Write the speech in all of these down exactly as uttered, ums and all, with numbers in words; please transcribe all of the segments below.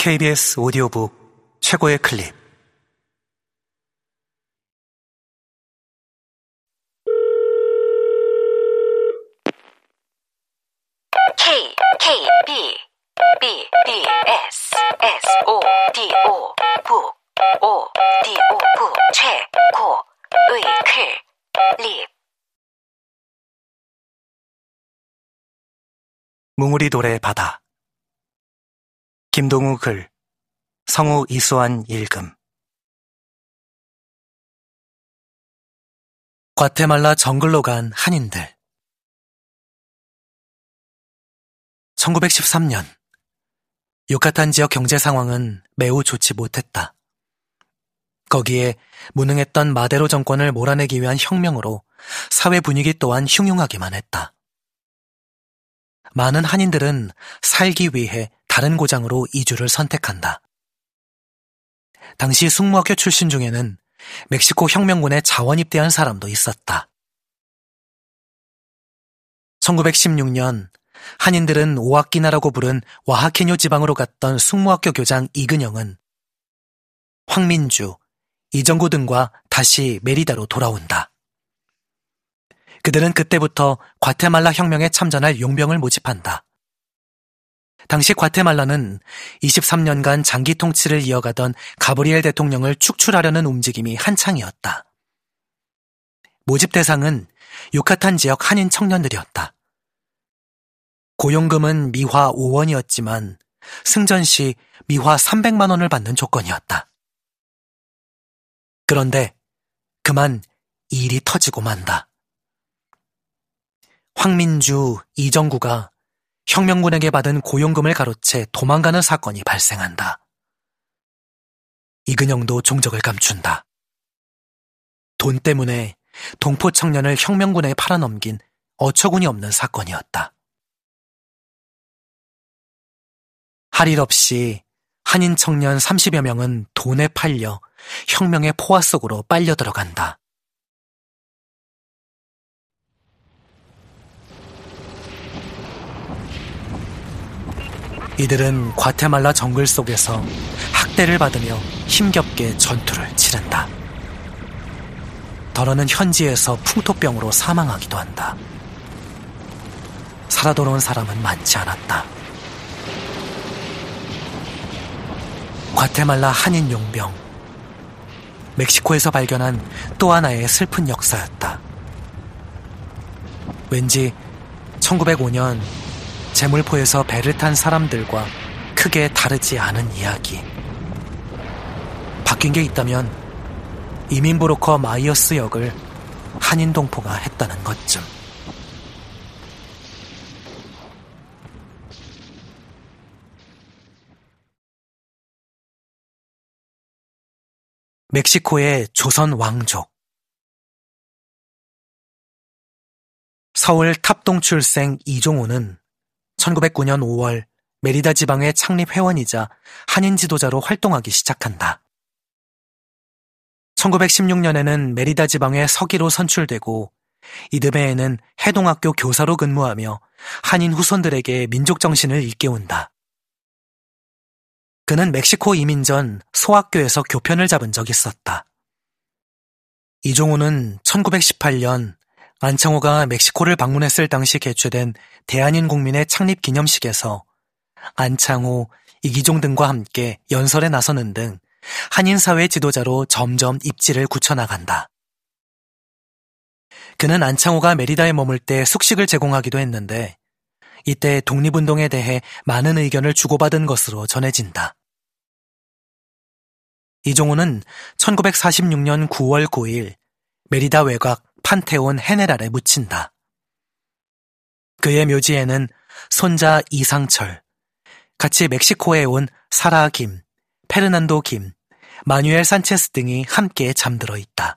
케이비에스 오디오북 최고의 클립. K, K, B, B, B, S, S, O, D, O, 북, O, D, O, 북, 최, 고, 의, 클, 립. 뭉우리돌의 바다. 김동우 글, 성우 이수환 읽음. 과테말라 정글로 간 한인들. 천구백십삼 년, 유카탄 지역 경제 상황은 매우 좋지 못했다. 거기에 무능했던 마데로 정권을 몰아내기 위한 혁명으로 사회 분위기 또한 흉흉하기만 했다. 많은 한인들은 살기 위해 다른 고장으로 이주를 선택한다. 당시 숙모학교 출신 중에는 멕시코 혁명군에 자원 입대한 사람도 있었다. 천구백십육 년 한인들은 오아키나라고 부른 와하케뇨 지방으로 갔던 숙모학교 교장 이근영은 황민주, 이정구 등과 다시 메리다로 돌아온다. 그들은 그때부터 과테말라 혁명에 참전할 용병을 모집한다. 당시 과테말라는 이십삼 년간 장기 통치를 이어가던 가브리엘 대통령을 축출하려는 움직임이 한창이었다. 모집 대상은 유카탄 지역 한인 청년들이었다. 고용금은 미화 오 원이었지만 승전 시 미화 삼백만 원을 받는 조건이었다. 그런데 그만 일이 터지고 만다. 황민주, 이정구가 혁명군에게 받은 고용금을 가로채 도망가는 사건이 발생한다. 이근영도 종적을 감춘다. 돈 때문에 동포 청년을 혁명군에 팔아넘긴 어처구니 없는 사건이었다. 할 일 없이 한인 청년 삼십여 명은 돈에 팔려 혁명의 포화 속으로 빨려 들어간다. 이들은 과테말라 정글 속에서 학대를 받으며 힘겹게 전투를 치른다. 더러는 현지에서 풍토병으로 사망하기도 한다. 살아 돌아온 사람은 많지 않았다. 과테말라 한인 용병. 멕시코에서 발견한 또 하나의 슬픈 역사였다. 왠지 천구백오 년 제물포에서 배를 탄 사람들과 크게 다르지 않은 이야기. 바뀐 게 있다면 이민 브로커 마이어스 역을 한인 동포가 했다는 것쯤. 멕시코의 조선 왕족. 서울 탑동 출생 이종호는 천구백구 년 오월 메리다 지방의 창립 회원이자 한인 지도자로 활동하기 시작한다. 천구백십육 년에는 메리다 지방의 서기로 선출되고 이듬해에는 해동학교 교사로 근무하며 한인 후손들에게 민족 정신을 일깨운다. 그는 멕시코 이민 전 소학교에서 교편을 잡은 적이 있었다. 이종호는 천구백십팔 년 안창호가 멕시코를 방문했을 당시 개최된 대한인 국민의 창립 기념식에서 안창호, 이기종 등과 함께 연설에 나서는 등 한인사회 지도자로 점점 입지를 굳혀나간다. 그는 안창호가 메리다에 머물 때 숙식을 제공하기도 했는데 이때 독립운동에 대해 많은 의견을 주고받은 것으로 전해진다. 이종호는 천구백사십육 년 구월 구일 메리다 외곽 판테온 헤네랄에 묻힌다. 그의 묘지에는 손자 이상철, 같이 멕시코에 온 사라 김, 페르난도 김, 마뉴엘 산체스 등이 함께 잠들어 있다.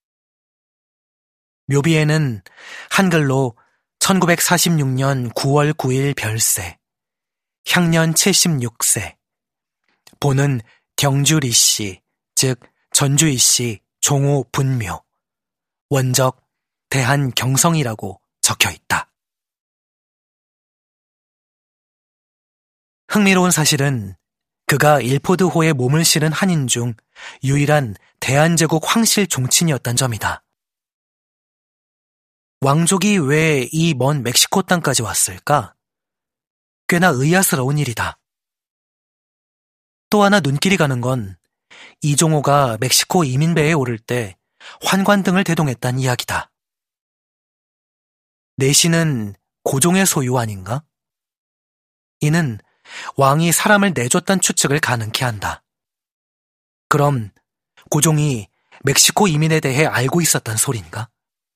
묘비에는 한글로 천구백사십육 년 구월 구일 별세, 향년 칠십육 세, 보는 경주리 씨, 즉 전주이 씨 종호 분묘, 원적 대한경성이라고 적혀 있다. 흥미로운 사실은 그가 일포드호에 몸을 실은 한인 중 유일한 대한제국 황실 종친이었단 점이다. 왕족이 왜 이 먼 멕시코 땅까지 왔을까? 꽤나 의아스러운 일이다. 또 하나 눈길이 가는 건 이종호가 멕시코 이민배에 오를 때 환관등을 대동했단 이야기다. 내시는 고종의 소유 아닌가? 이는 왕이 사람을 내줬단 추측을 가능케 한다. 그럼 고종이 멕시코 이민에 대해 알고 있었단 소린가?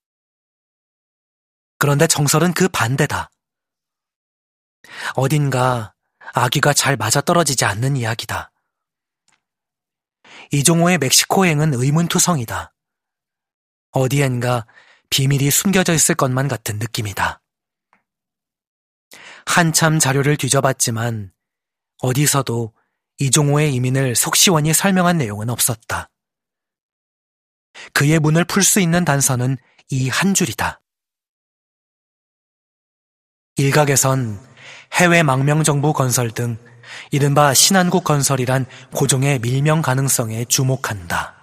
그런데 정설은 그 반대다. 어딘가 아귀가 잘 맞아떨어지지 않는 이야기다. 이종호의 멕시코행은 의문투성이다. 어디엔가 비밀이 숨겨져 있을 것만 같은 느낌이다. 한참 자료를 뒤져봤지만 어디서도 이종호의 이민을 속시원히 설명한 내용은 없었다. 그의 문을 풀 수 있는 단서는 이 한 줄이다. 일각에선 해외 망명정부 건설 등 이른바 신한국 건설이란 고종의 밀명 가능성에 주목한다.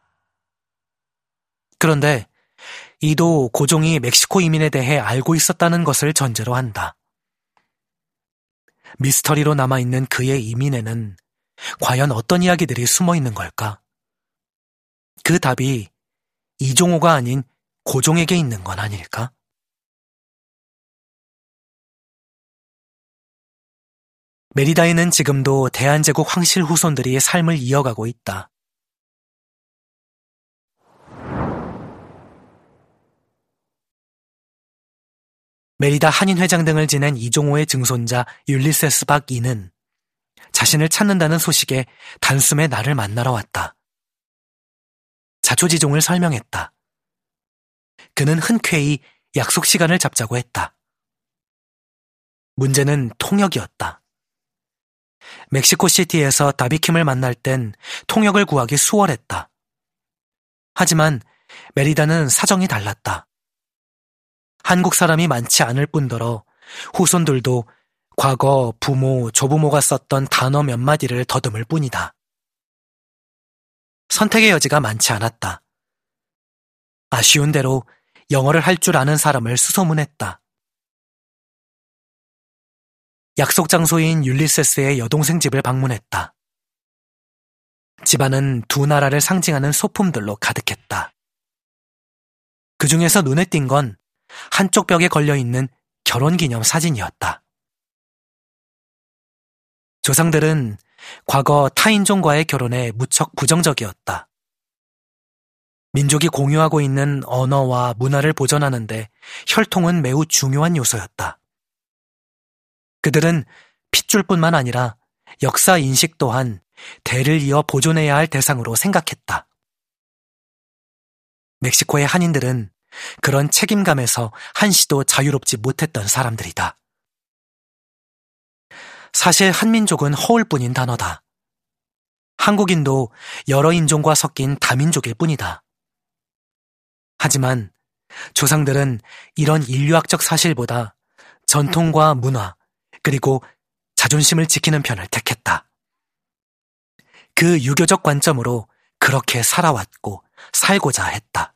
그런데 이도 고종이 멕시코 이민에 대해 알고 있었다는 것을 전제로 한다. 미스터리로 남아있는 그의 이민에는 과연 어떤 이야기들이 숨어 있는 걸까? 그 답이 이종호가 아닌 고종에게 있는 건 아닐까? 메리다에는 지금도 대한제국 황실 후손들이 삶을 이어가고 있다. 메리다 한인회장 등을 지낸 이종호의 증손자 율리세스 박이는 자신을 찾는다는 소식에 단숨에 나를 만나러 왔다. 자초지종을 설명했다. 그는 흔쾌히 약속 시간을 잡자고 했다. 문제는 통역이었다. 멕시코시티에서 다비킴을 만날 땐 통역을 구하기 수월했다. 하지만 메리다는 사정이 달랐다. 한국 사람이 많지 않을 뿐더러 후손들도 과거 부모, 조부모가 썼던 단어 몇 마디를 더듬을 뿐이다. 선택의 여지가 많지 않았다. 아쉬운 대로 영어를 할 줄 아는 사람을 수소문했다. 약속 장소인 율리세스의 여동생 집을 방문했다. 집안은 두 나라를 상징하는 소품들로 가득했다. 그 중에서 눈에 띈 건 한쪽 벽에 걸려있는 결혼기념 사진이었다. 조상들은 과거 타인종과의 결혼에 무척 부정적이었다. 민족이 공유하고 있는 언어와 문화를 보존하는 데 혈통은 매우 중요한 요소였다. 그들은 핏줄뿐만 아니라 역사 인식 또한 대를 이어 보존해야 할 대상으로 생각했다. 멕시코의 한인들은 그런 책임감에서 한시도 자유롭지 못했던 사람들이다. 사실 한민족은 허울뿐인 단어다. 한국인도 여러 인종과 섞인 다민족일 뿐이다. 하지만 조상들은 이런 인류학적 사실보다 전통과 문화, 그리고 자존심을 지키는 편을 택했다. 그 유교적 관점으로 그렇게 살아왔고 살고자 했다.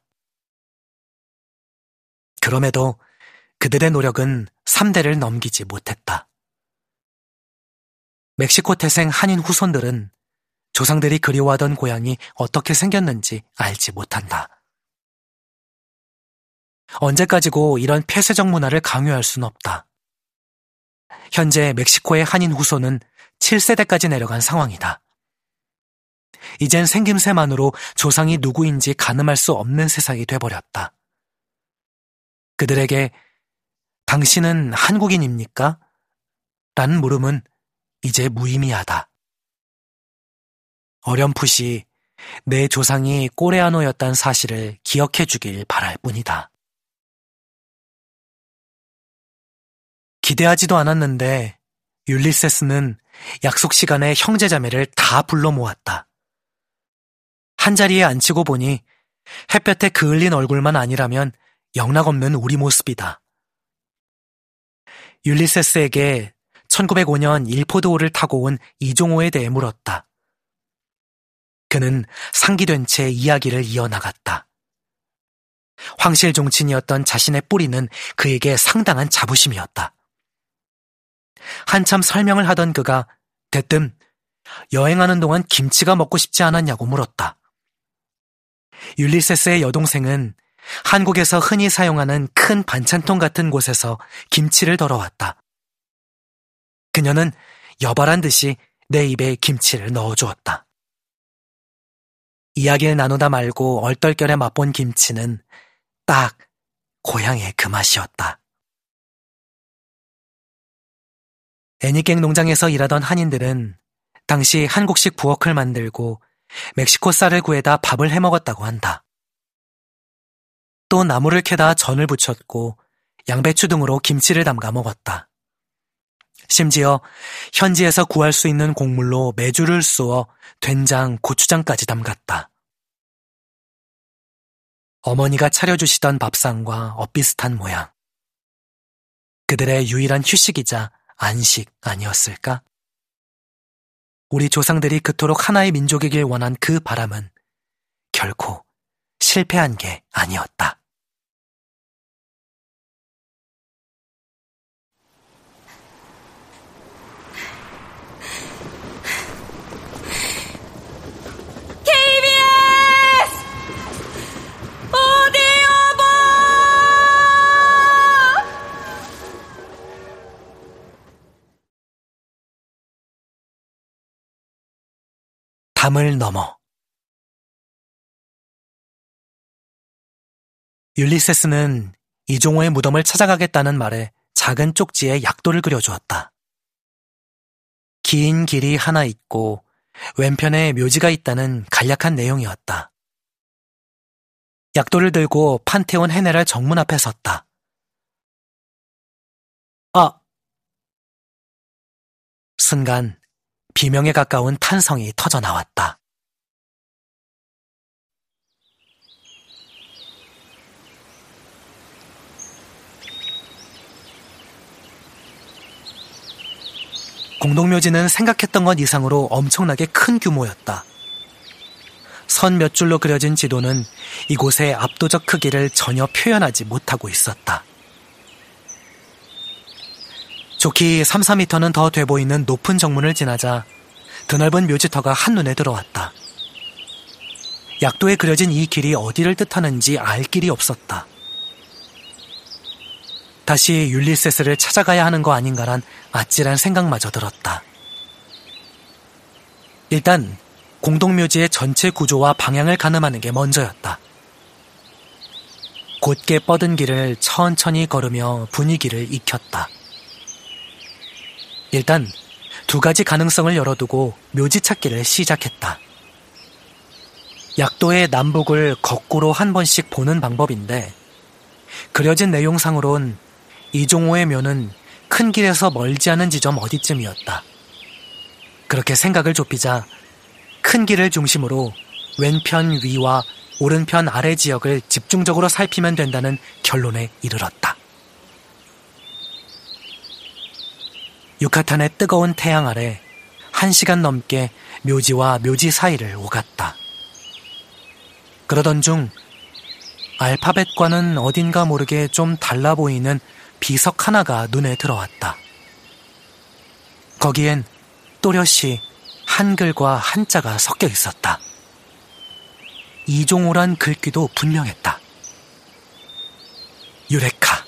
그럼에도 그들의 노력은 삼 대를 넘기지 못했다. 멕시코 태생 한인 후손들은 조상들이 그리워하던 고향이 어떻게 생겼는지 알지 못한다. 언제까지고 이런 폐쇄적 문화를 강요할 순 없다. 현재 멕시코의 한인 후손은 칠 세대까지 내려간 상황이다. 이젠 생김새만으로 조상이 누구인지 가늠할 수 없는 세상이 돼버렸다. 그들에게 당신은 한국인입니까? 라는 물음은 이제 무의미하다. 어렴풋이 내 조상이 꼬레아노였다는 사실을 기억해 주길 바랄 뿐이다. 기대하지도 않았는데 율리세스는 약속 시간에 형제자매를 다 불러 모았다. 한자리에 앉히고 보니 햇볕에 그을린 얼굴만 아니라면 영락없는 우리 모습이다. 율리세스에게 천구백오 년 일포도호를 타고 온 이종호에 대해 물었다. 그는 상기된 채 이야기를 이어나갔다. 황실종친이었던 자신의 뿌리는 그에게 상당한 자부심이었다. 한참 설명을 하던 그가 대뜸 여행하는 동안 김치가 먹고 싶지 않았냐고 물었다. 율리세스의 여동생은 한국에서 흔히 사용하는 큰 반찬통 같은 곳에서 김치를 덜어왔다. 그녀는 여발한 듯이 내 입에 김치를 넣어주었다. 이야기를 나누다 말고 얼떨결에 맛본 김치는 딱 고향의 그 맛이었다. 애니깽 농장에서 일하던 한인들은 당시 한국식 부엌을 만들고 멕시코 쌀을 구해다 밥을 해먹었다고 한다. 또 나무를 캐다 전을 부쳤고 양배추 등으로 김치를 담가 먹었다. 심지어 현지에서 구할 수 있는 곡물로 메주를 쏘어 된장, 고추장까지 담갔다. 어머니가 차려주시던 밥상과 엇비슷한 모양. 그들의 유일한 휴식이자 안식 아니었을까? 우리 조상들이 그토록 하나의 민족이길 원한 그 바람은 결코 실패한 게 아니었다. 케이비에스! 어디 여보! 담을 넘어 율리세스는 이종호의 무덤을 찾아가겠다는 말에 작은 쪽지에 약도를 그려주었다. 긴 길이 하나 있고 왼편에 묘지가 있다는 간략한 내용이었다. 약도를 들고 판테온 헤네랄 정문 앞에 섰다. 아! 순간 비명에 가까운 탄성이 터져 나왔다. 공동묘지는 생각했던 것 이상으로 엄청나게 큰 규모였다. 선 몇 줄로 그려진 지도는 이곳의 압도적 크기를 전혀 표현하지 못하고 있었다. 좋기 삼, 사 미터는 더 돼 보이는 높은 정문을 지나자 드넓은 묘지터가 한눈에 들어왔다. 약도에 그려진 이 길이 어디를 뜻하는지 알 길이 없었다. 다시 율리세스를 찾아가야 하는 거 아닌가란 아찔한 생각마저 들었다. 일단 공동묘지의 전체 구조와 방향을 가늠하는 게 먼저였다. 곧게 뻗은 길을 천천히 걸으며 분위기를 익혔다. 일단 두 가지 가능성을 열어두고 묘지 찾기를 시작했다. 약도의 남북을 거꾸로 한 번씩 보는 방법인데 그려진 내용상으론 이종호의 묘는 큰 길에서 멀지 않은 지점 어디쯤이었다. 그렇게 생각을 좁히자 큰 길을 중심으로 왼편 위와 오른편 아래 지역을 집중적으로 살피면 된다는 결론에 이르렀다. 유카탄의 뜨거운 태양 아래 한 시간 넘게 묘지와 묘지 사이를 오갔다. 그러던 중 알파벳과는 어딘가 모르게 좀 달라 보이는 비석 하나가 눈에 들어왔다. 거기엔 또렷이 한글과 한자가 섞여 있었다. 이종호란 글귀도 분명했다. 유레카.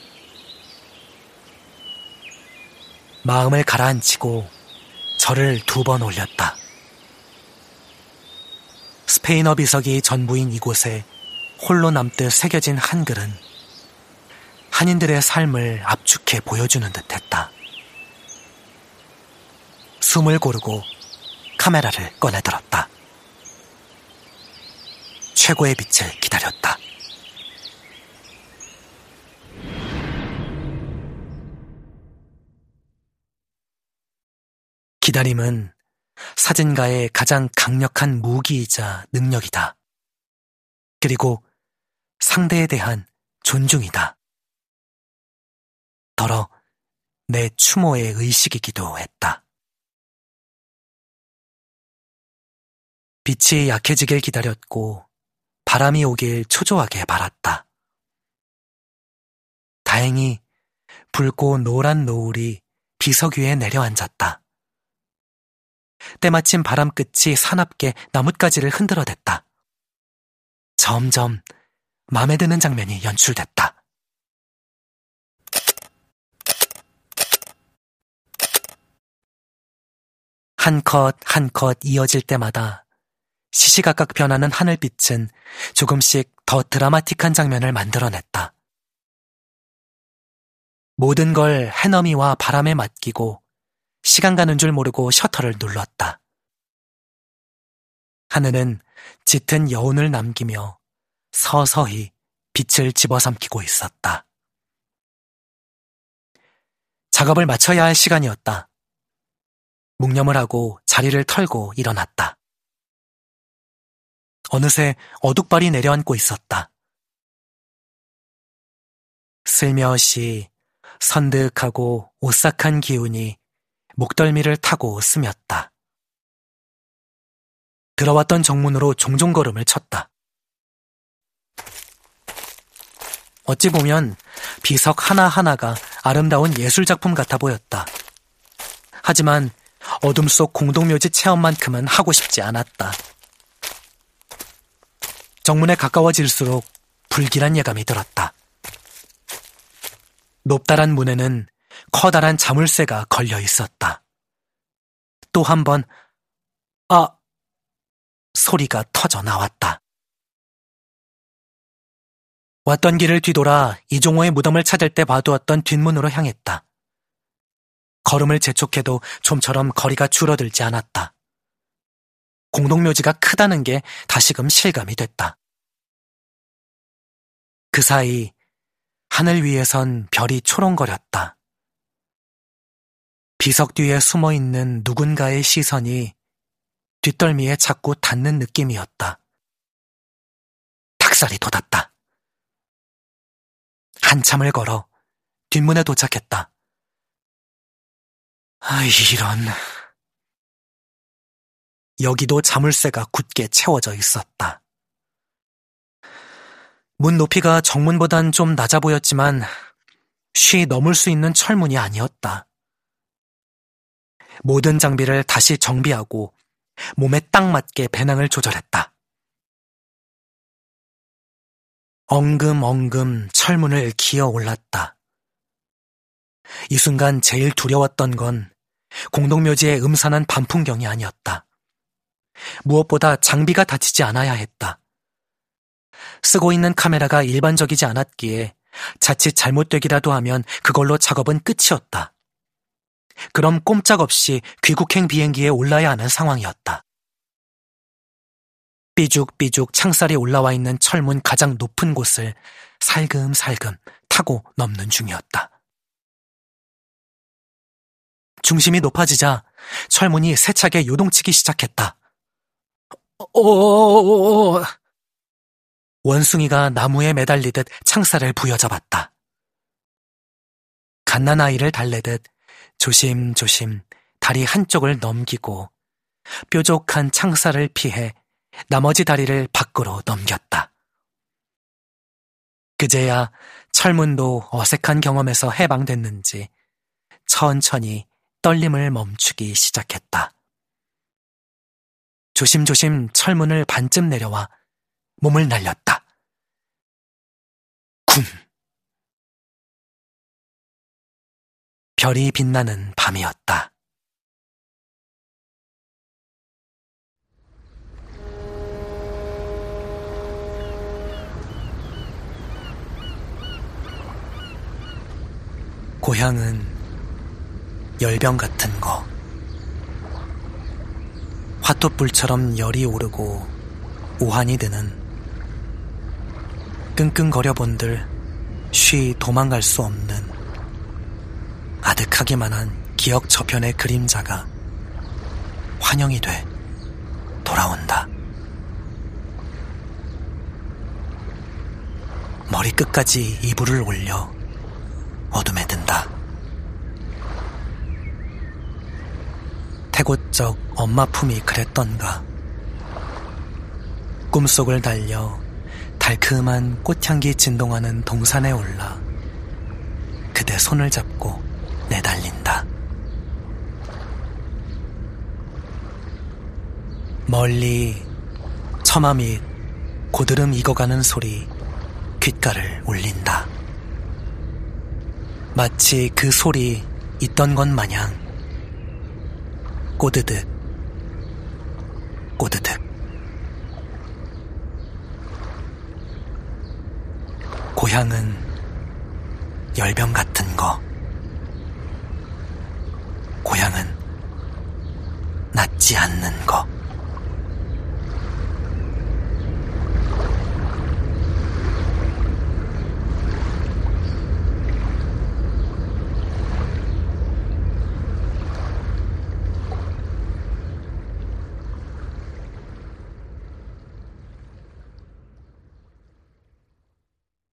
마음을 가라앉히고 절을 두 번 올렸다. 스페인어 비석이 전부인 이곳에 홀로 남듯 새겨진 한글은 한인들의 삶을 압축해 보여주는 듯했다. 숨을 고르고 카메라를 꺼내들었다. 최고의 빛을 기다렸다. 기다림은 사진가의 가장 강력한 무기이자 능력이다. 그리고 상대에 대한 존중이다. 더러 내 추모의 의식이기도 했다. 빛이 약해지길 기다렸고 바람이 오길 초조하게 바랐다. 다행히 붉고 노란 노을이 비석 위에 내려앉았다. 때마침 바람 끝이 사납게 나뭇가지를 흔들어댔다. 점점 마음에 드는 장면이 연출됐다. 한 컷 한 컷 이어질 때마다 시시각각 변하는 하늘빛은 조금씩 더 드라마틱한 장면을 만들어냈다. 모든 걸 해넘이와 바람에 맡기고 시간 가는 줄 모르고 셔터를 눌렀다. 하늘은 짙은 여운을 남기며 서서히 빛을 집어삼키고 있었다. 작업을 마쳐야 할 시간이었다. 묵념을 하고 자리를 털고 일어났다. 어느새 어둑발이 내려앉고 있었다. 슬며시 선득하고 오싹한 기운이 목덜미를 타고 스몄다. 들어왔던 정문으로 종종 걸음을 쳤다. 어찌 보면 비석 하나하나가 아름다운 예술작품 같아 보였다. 하지만 어둠 속 공동묘지 체험만큼은 하고 싶지 않았다. 정문에 가까워질수록 불길한 예감이 들었다. 높다란 문에는 커다란 자물쇠가 걸려 있었다. 또 한 번, 아! 소리가 터져 나왔다. 왔던 길을 뒤돌아 이종호의 무덤을 찾을 때 봐두었던 뒷문으로 향했다. 걸음을 재촉해도 좀처럼 거리가 줄어들지 않았다. 공동묘지가 크다는 게 다시금 실감이 됐다. 그 사이 하늘 위에선 별이 초롱거렸다. 비석 뒤에 숨어있는 누군가의 시선이 뒷덜미에 자꾸 닿는 느낌이었다. 닭살이 돋았다. 한참을 걸어 뒷문에 도착했다. 아, 이런... 여기도 자물쇠가 굳게 채워져 있었다. 문 높이가 정문보단 좀 낮아 보였지만 쉬 넘을 수 있는 철문이 아니었다. 모든 장비를 다시 정비하고 몸에 딱 맞게 배낭을 조절했다. 엉금엉금 철문을 기어 올랐다. 이 순간 제일 두려웠던 건 공동묘지의 음산한 밤풍경이 아니었다. 무엇보다 장비가 다치지 않아야 했다. 쓰고 있는 카메라가 일반적이지 않았기에 자칫 잘못되기라도 하면 그걸로 작업은 끝이었다. 그럼 꼼짝없이 귀국행 비행기에 올라야 하는 상황이었다. 삐죽삐죽 창살이 올라와 있는 철문 가장 높은 곳을 살금살금 타고 넘는 중이었다. 중심이 높아지자 철문이 세차게 요동치기 시작했다. 오! 원숭이가 나무에 매달리듯 창살을 부여잡았다. 갓난아이를 달래듯 조심조심 다리 한쪽을 넘기고 뾰족한 창살을 피해 나머지 다리를 밖으로 넘겼다. 그제야 철문도 어색한 경험에서 해방됐는지 천천히 떨림을 멈추기 시작했다. 조심조심 철문을 반쯤 내려와 몸을 날렸다. 쿵! 별이 빛나는 밤이었다. 고향은 열병 같은 거. 화토불처럼 열이 오르고 오한이 드는, 끙끙거려 본들 쉬 도망갈 수 없는 아득하기만 한 기억 저편의 그림자가 환영이 돼 돌아온다. 머리끝까지 이불을 올려 어둠에 든다. 해고적 엄마 품이 그랬던가. 꿈속을 달려 달큼한 꽃향기 진동하는 동산에 올라 그대 손을 잡고 내달린다. 멀리 처마 및 고드름 익어가는 소리 귓가를 울린다. 마치 그 소리 있던 것 마냥 꼬드득 꼬드득. 고향은 열병 같은 거. 고향은 낫지 않는 거.